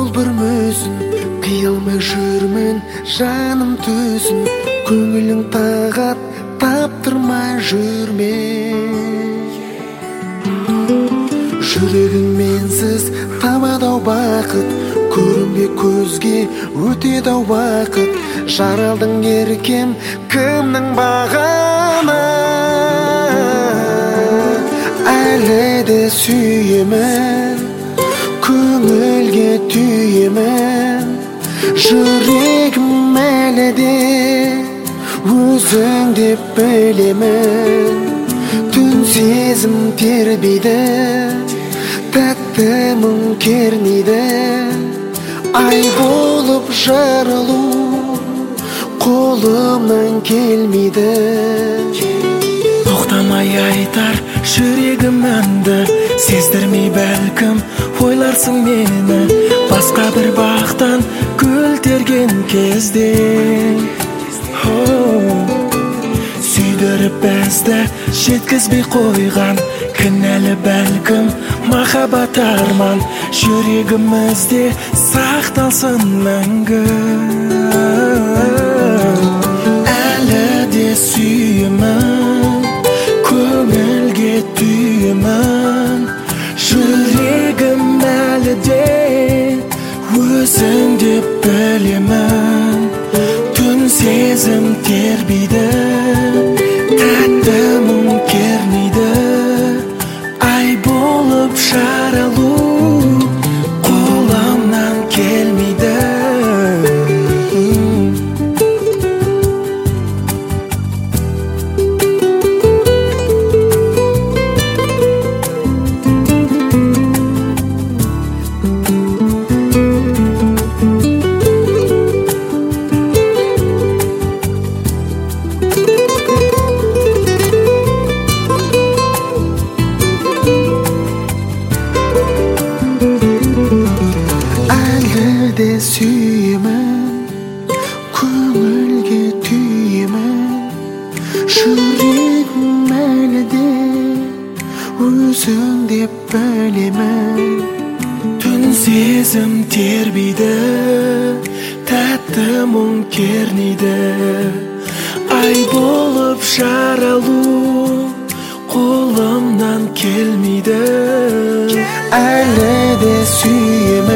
бүрмөсүн кыялмай жүрмүн жаным төсүн көңүлүң тагат таптырмай жүрме жүрөгүң менсиз табады бакыт көрүнбөй көзгө өтөдү убакыт жаралдың эркем кимдин баганы әлі де сүйемін көңілге түйемін жүрегім әлі де өзің деп білемін түн сезім тербейді тәтті мұң кернейді ай болып жарылу қолымнан келмейді тоқтамай айтар жүрегім әнді сездірмей бәлкім ойларсың мені басқа бір бақтан гүл терген кезде сүйдіріп бізді жеткізбей қойған кінәлі бәлкім махаббат арман жүрегімізде сақталсын мәңгі әлі де сүйемін көңілге түйемін жүрегім әлі де өзің деп білемін түн сезім тербейді тәтті мұң кернейді ай болып жаралу қолымнан келмейді де сүйемін көңілге түйемін жүрегім әлі де өзің деп білемін түн сезім тербейді тәтті мұң кернейді ай болып жаралу қолымнан келмейді әлі де сүйемін